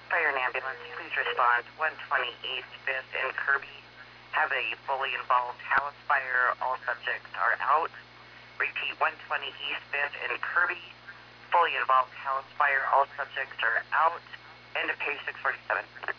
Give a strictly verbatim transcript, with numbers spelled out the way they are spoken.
Fire and ambulance, please respond. one twenty East fifth and Kirby have a fully involved house fire. All subjects are out. Repeat, one twenty East fifth and Kirby, fully involved house fire. All subjects are out. End of page six forty-seven.